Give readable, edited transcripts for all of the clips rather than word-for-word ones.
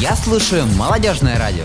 Я слушаю «Молодежное радио».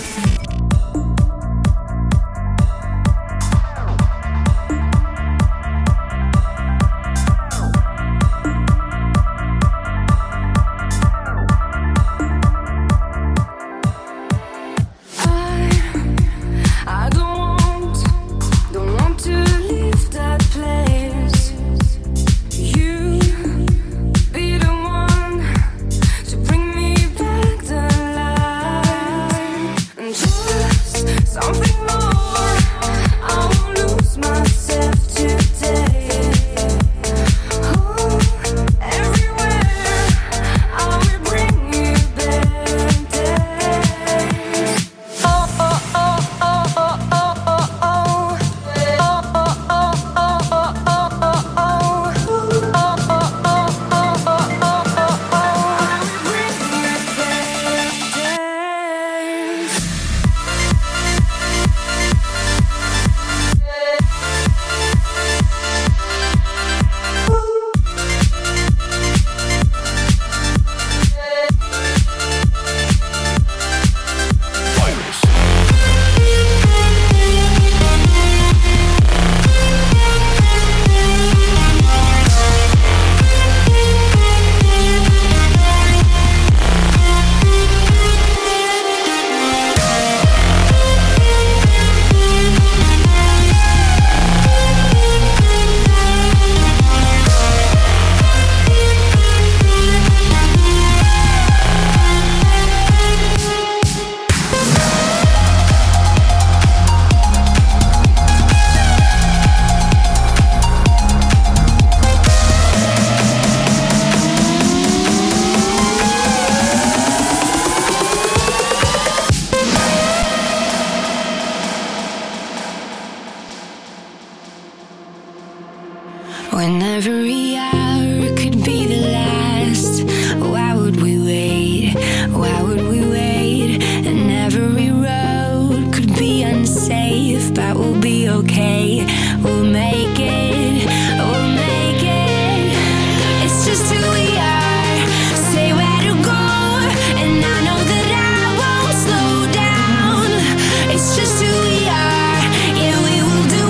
When every hour could be the last, why would we wait? Why would we wait? And every road could be unsafe, but we'll be okay. We'll make it. We'll make it. It's just who we are. Say where to go, and I know that I won't slow down. It's just who we are. Yeah, we will do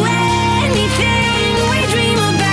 anything we dream about.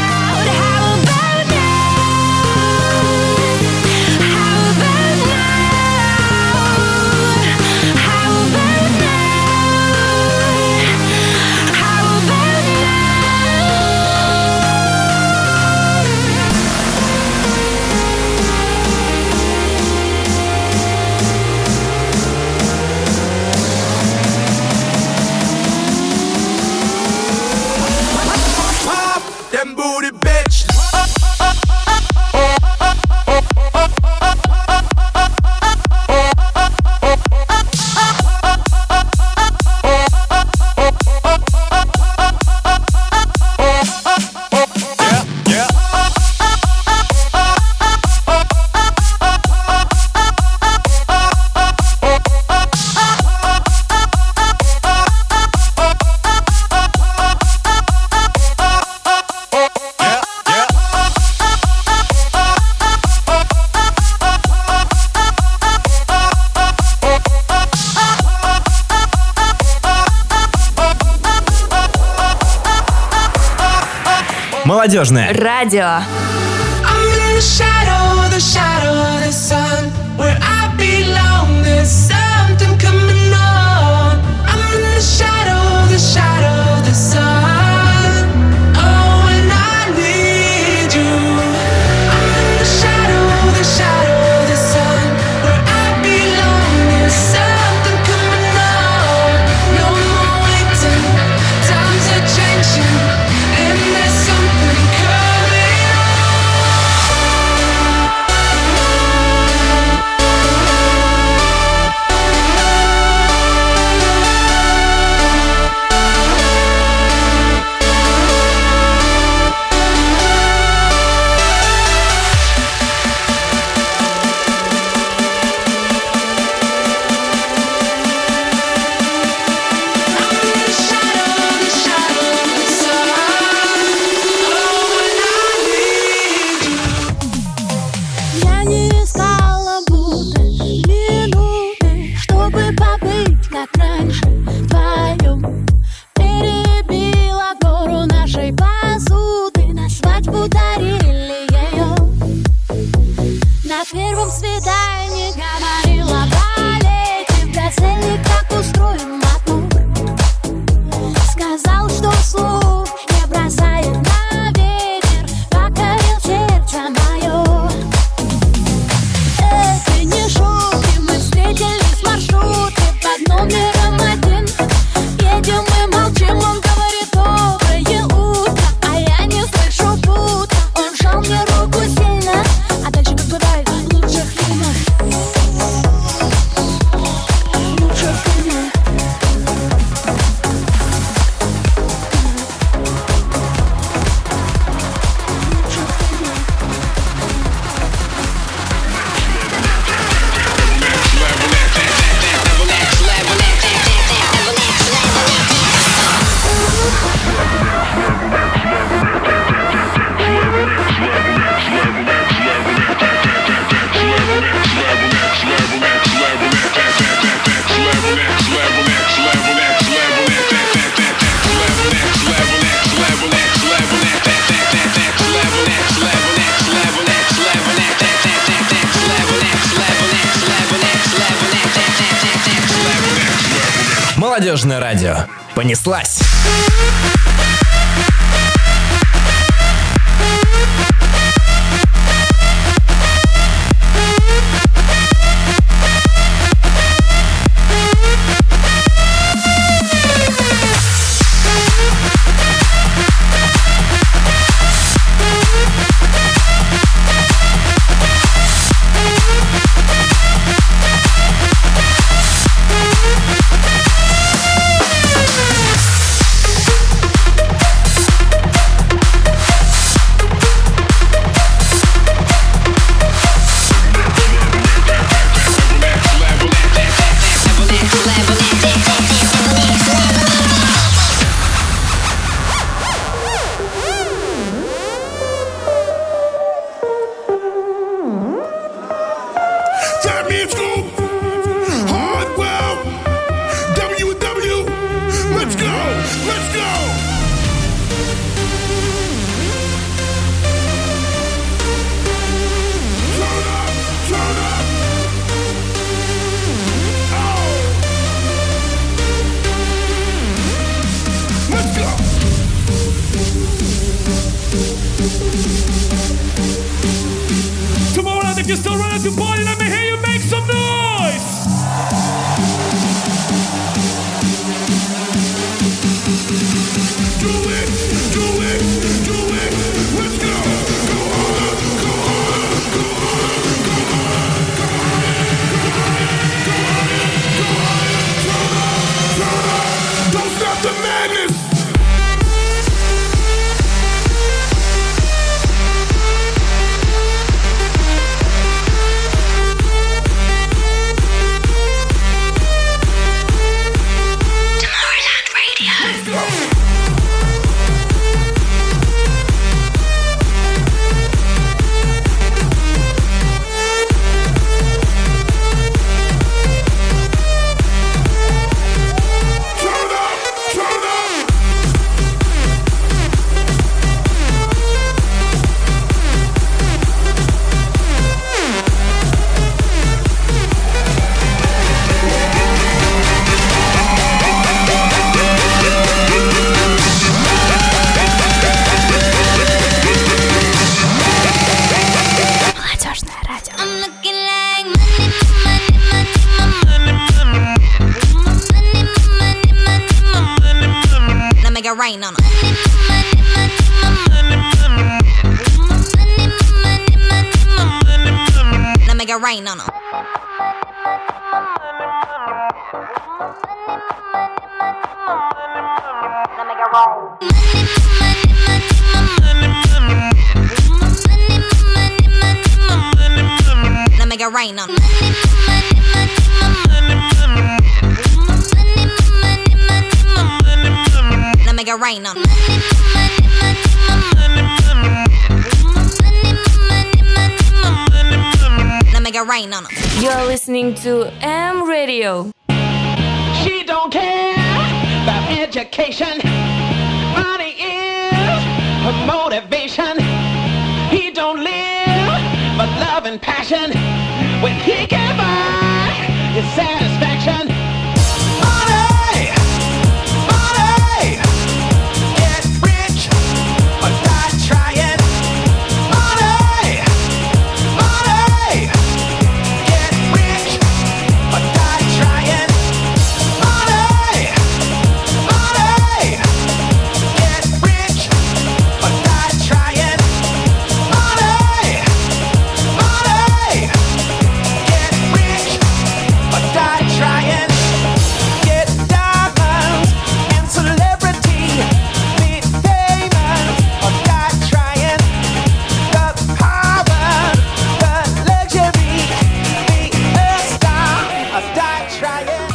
Молодежное радио. тайне говорила полете в газели, как устроен мотор. Сказал, что слов не бросает на ветер, покорил сердце мое. Это не шутки, мы встретились в маршрутке под номером 1. Едем и молчим, он говорит доброе утро, а я не слышу будто. Он жал мне руку сильно, а дальше как бывает в лучших фильмах. В лучших фильмах. Молодежное радио. Понеслась! If you're still running to party, let me hear you make some noise! Do it, do it, do it, let's go! Go harder, go harder, go harder, go harder, go harder, go harder, go harder, turn up, don't stop the madness! Rain on 'em. Now make it rain on 'em. Now make it rain. Now make it rain on 'em. Make it rain on 'em. Now make it rain on 'em. You're listening to M Radio. She don't care about education. Money is her motivation. He don't live but love and passion. When he can buy his satisfaction. Money, money, get rich or die trying. Money, money, get rich or die trying. Money, money, get rich or die trying. Money, money, get rich or die trying. Get diamonds and celebrity, be famous or die trying. The power, the luxury, be a star or die trying.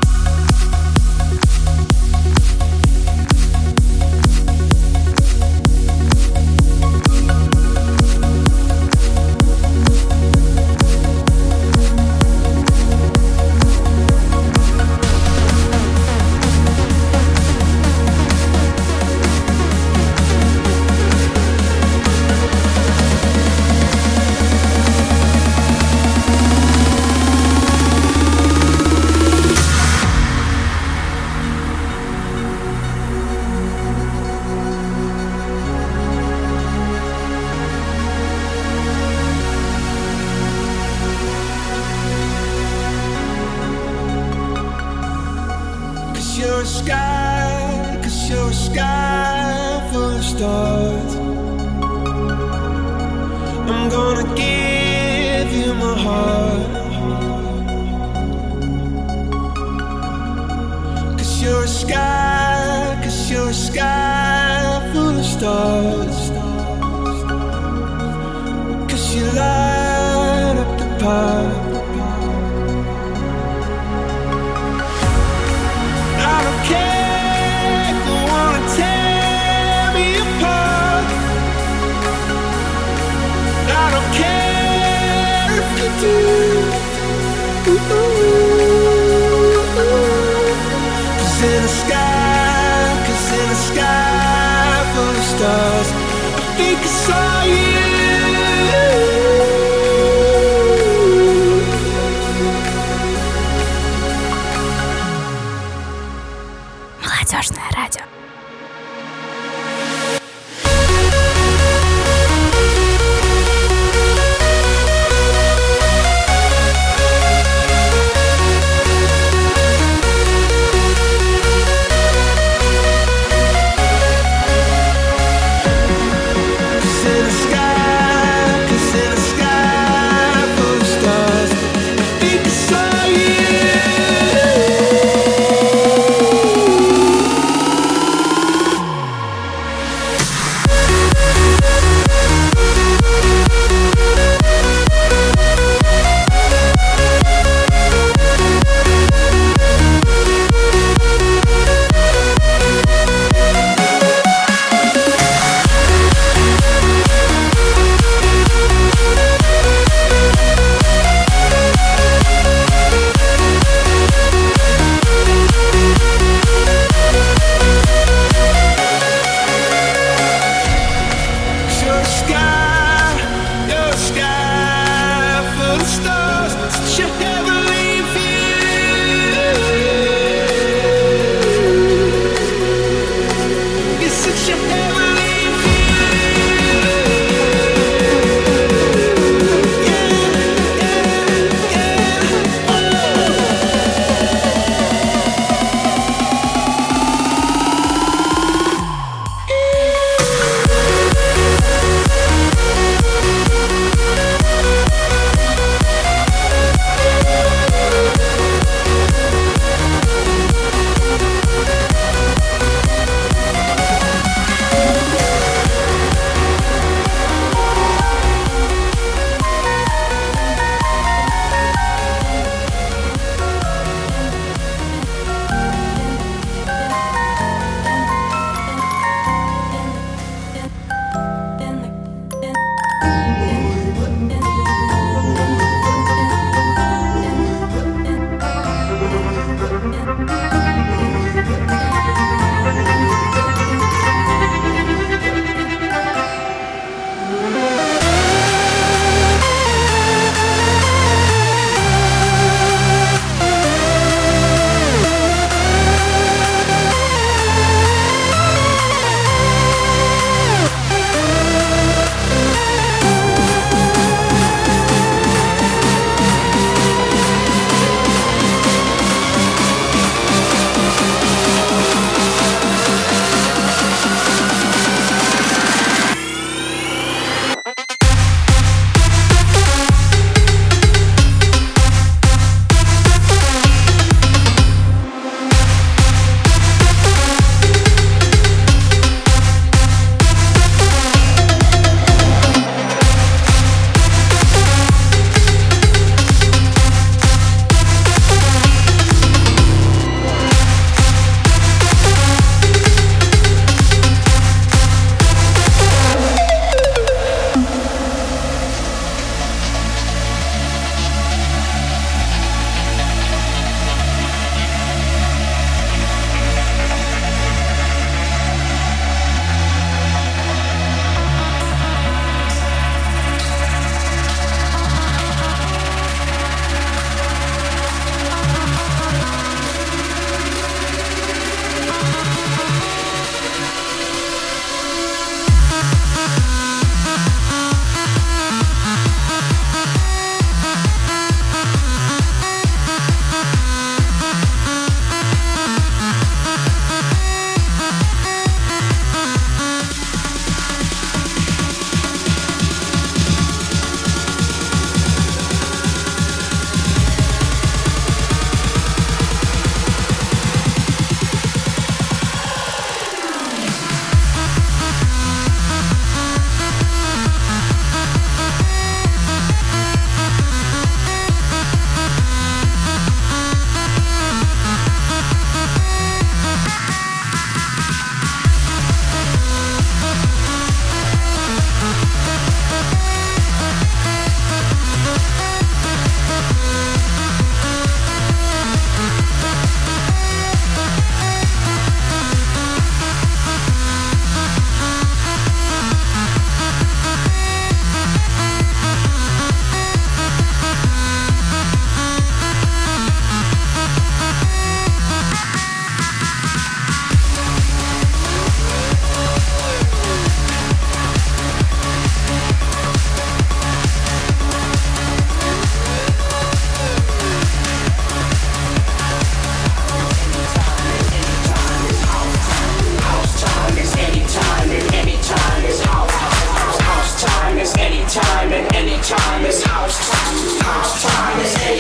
Cause you're a sky full of stars. I'm gonna give you my heart. Cause you're a sky full of stars. Cause you light up the path. I don't care if you wanna tear me apart. I don't care if you do.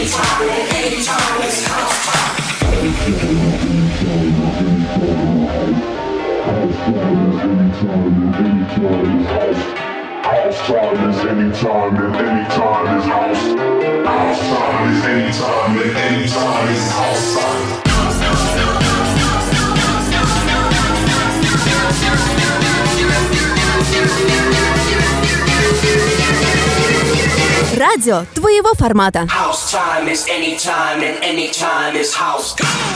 Радио твоего формата. House time is anytime and anytime is house.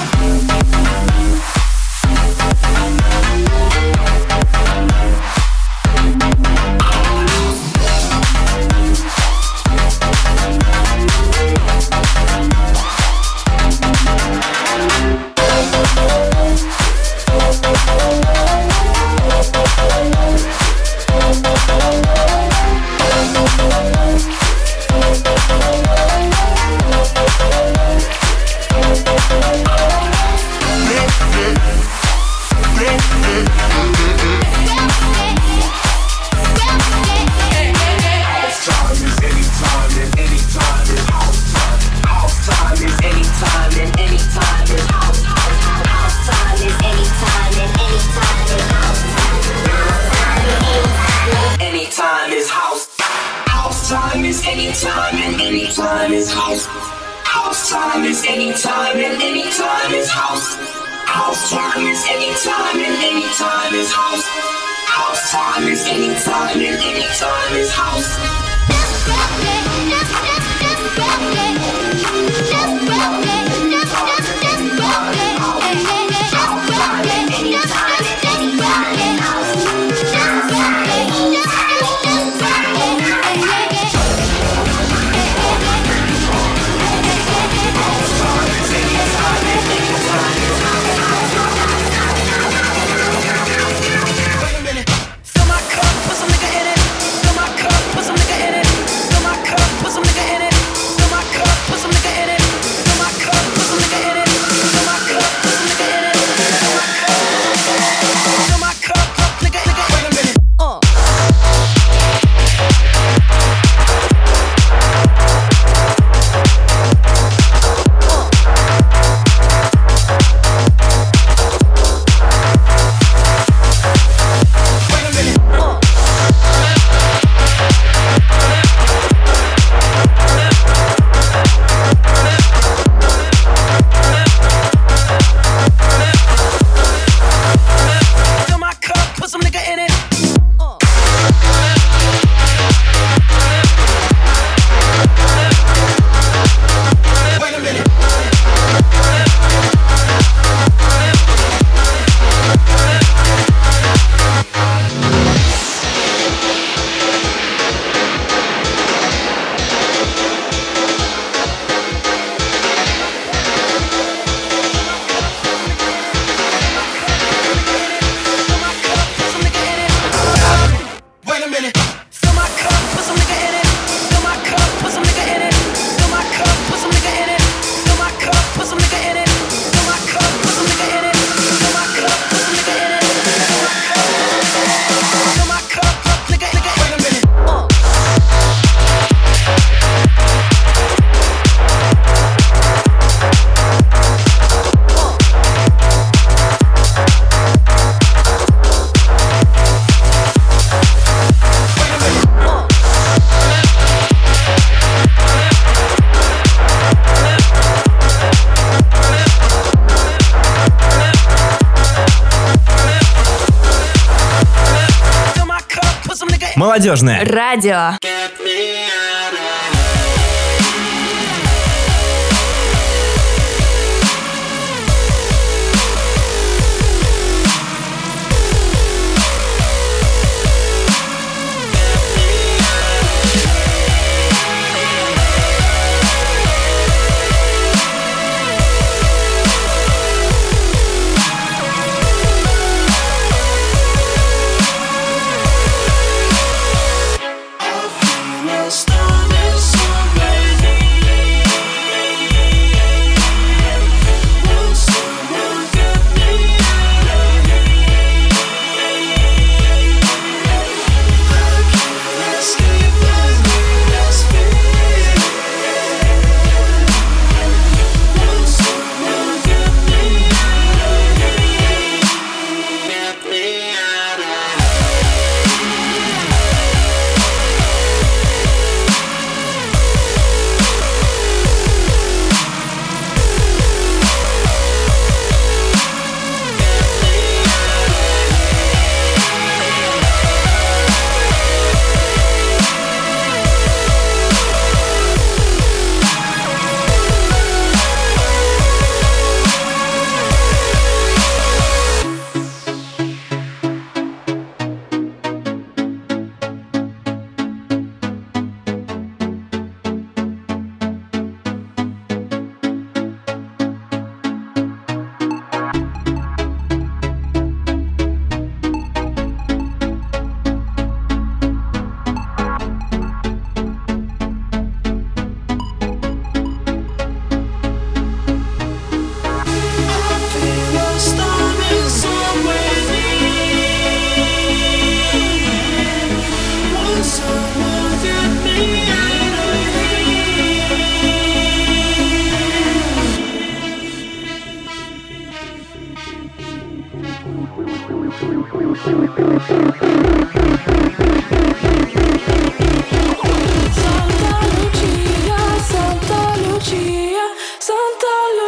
Молодежное радио. I'll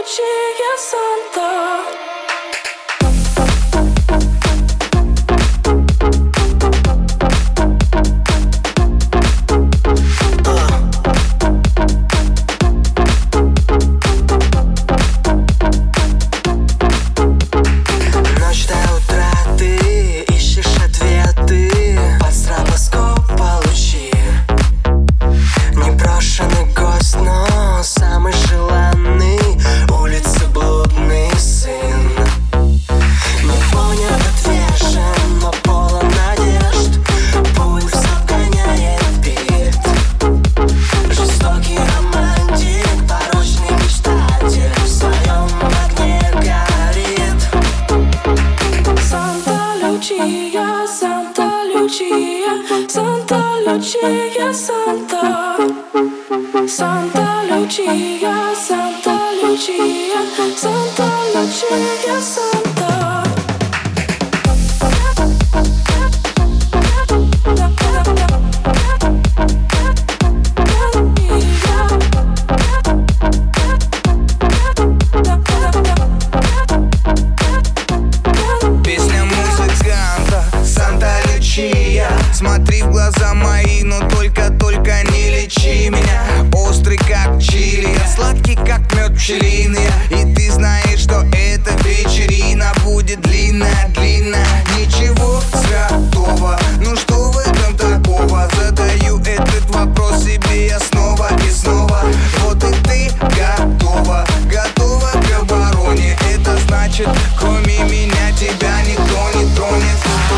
Lucia Santa. Смотри в глаза мои, но только не лечи меня. Острый как чили, сладкий как мед пчелиный. И ты знаешь, что эта вечерина будет длинная. Ничего святого, ну что в этом такого? Задаю этот вопрос себе я снова и снова. Вот и ты готова к обороне. Это значит, кроме меня тебя никто не тронет.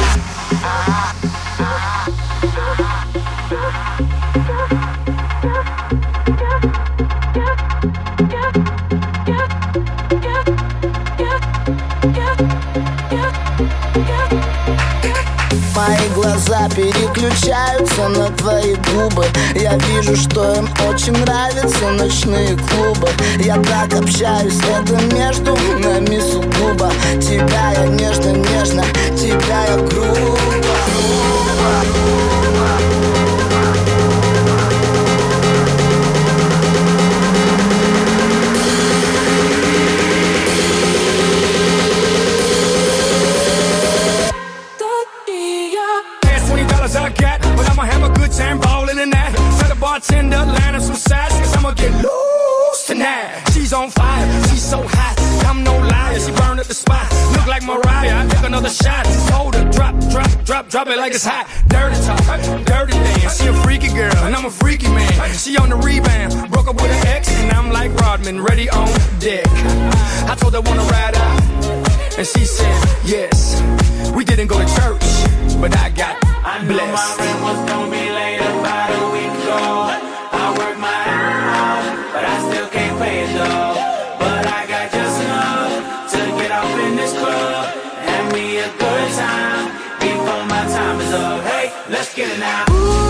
Мои глаза переключаются на твои губы. Я вижу, что им очень нравятся ночные клубы. Я так общаюсь, это между нами сугубо. Тебя я нежно, тебя я грубо. Bartender, line up some sides, cause I'ma get loose tonight. She's on fire, she's so hot, I'm no liar, she burned up the spot. Look like Mariah, I took another shot. Hold her, drop it like it's hot. Dirty talk, dirty dance. She a freaky girl, and I'm a freaky man. She on the rebound, broke up with an ex, and I'm like Rodman, ready on deck. I told her wanna ride out, and she said yes. We didn't go to church, but I got blessed. I knew my rent was gonna be late about a week ago. I worked my ass off, but I still can't pay it though. But I got just enough to get off in this club. Have me a good time before my time is up. Hey, let's get it now.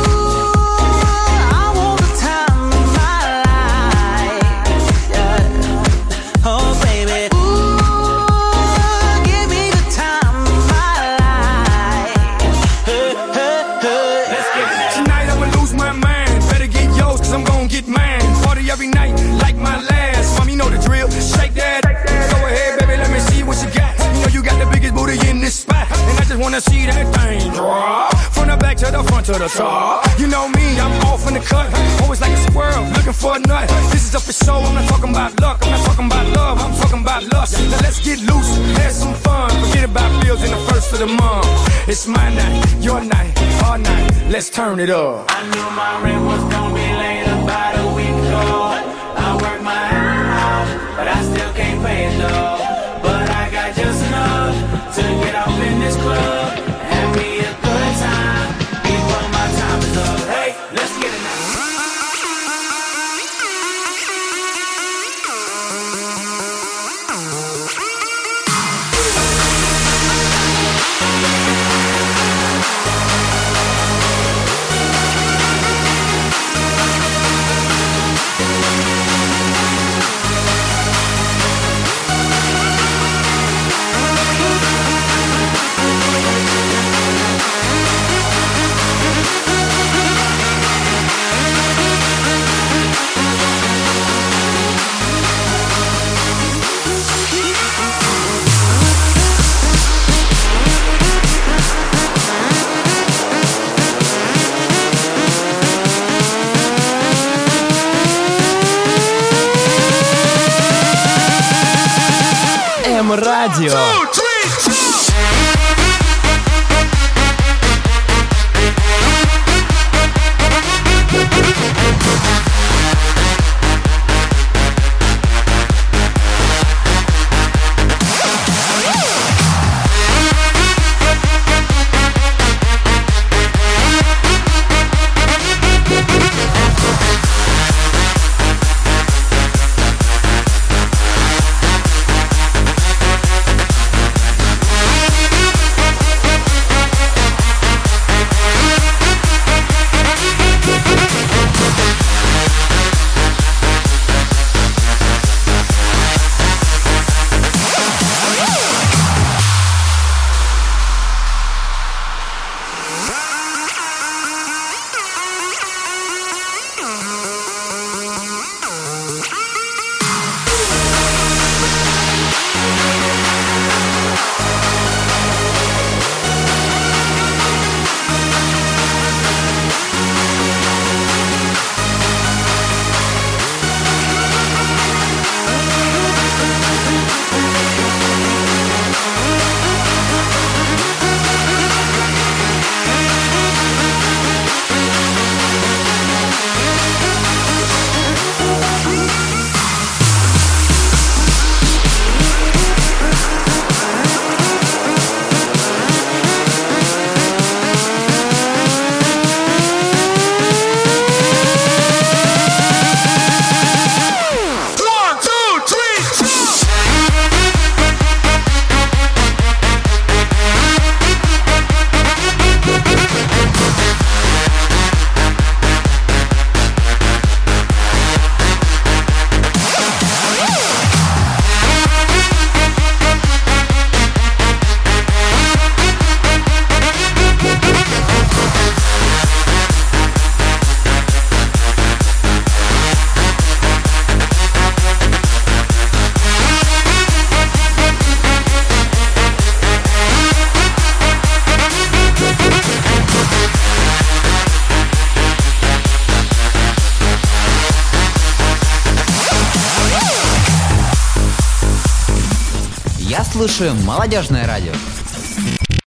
Every night, like my last. Mom, you know the drill. Shake that. Go ahead, baby, let me see what you got. You know you got the biggest booty in this spot, and I just wanna see that thing drop from the back to the front to the top. You know me, I'm off in the cut. Always like a squirrel, looking for a nut. This is up for show. I'm not talking about luck. I'm not talking about love. I'm talking about lust. Now let's get loose, have some fun. Forget about bills in the first of the month. It's my night, your night, our night. Let's turn it up. I knew my rent was gonna be late about a week ago. I work my ass off, but I still can't pay it though. But I got just enough to get off in this club. Have me a good time before my time is up. Hey, let's get it now. радио. Я слушаю молодежное радио.